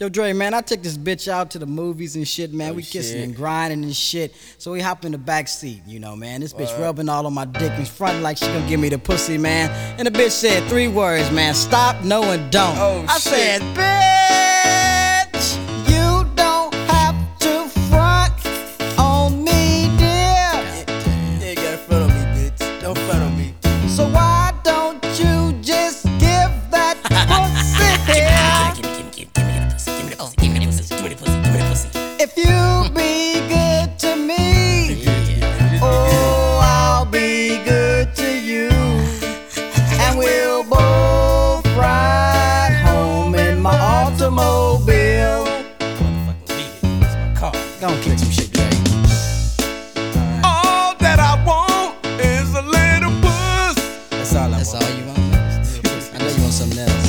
Yo, Dre, man, I took this bitch out to the movies and shit, man. We kissing and grinding and shit. So we hop in the back seat, you know, man. This bitch rubbing all on my dick and fronting like she gonna give me the pussy, man. And the bitch said 3 words, man. Stop, no, and don't. I said, bitch, you don't have to front on me, dear. You ain't gotta front on me, bitch. Don't front on me. So why don't you just give that pussy here? If you be good to me, oh, I'll be good to you. And we'll both ride home in my automobile. It's my car. Gonna kick some shit, Dre. All that I want is a little puss. That's all I want. That's all you want? I know you want something else.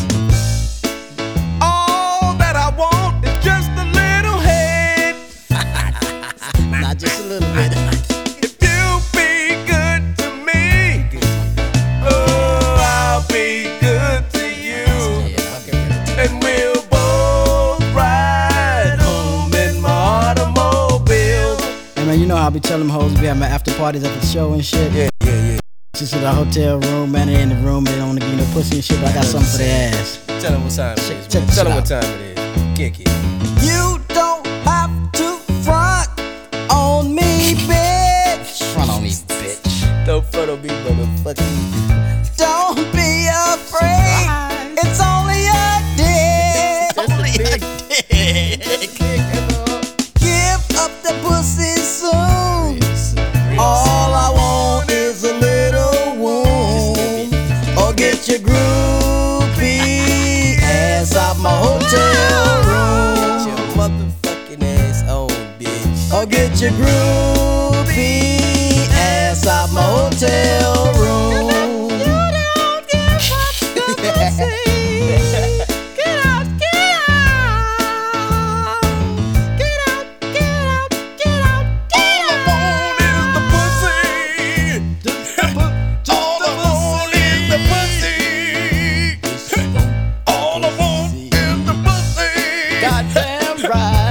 All that I want is just a little head. Not just a little bit. If you be good to me, oh, I'll be good to you. And we'll both ride home in my automobile. Hey, man, you know how I be telling them hoes we have my after parties at the show and shit? Yeah. Just at the hotel room, man, they in the room, they don't wanna give you no pussy and shit, but I got something for their ass. Tell them what time it is. Check Man. this Tell them out. what time it is. Kick it. You don't have to front on me, bitch. Front on me, bitch. Don't front on me, motherfucker. Don't be afraid. It's only a dick. Only a dick. Give up the pussy soon. All I want is a little wound. Or get your groupie ass out my hotel room. Get your motherfucking ass on, bitch. Or get your groupie ass out my hotel room. You don't give up the pussy. Get out, get out. Get out, get out, get out, get out. All I want is the pussy. All I want is the pussy. All I want is the pussy. Goddamn right.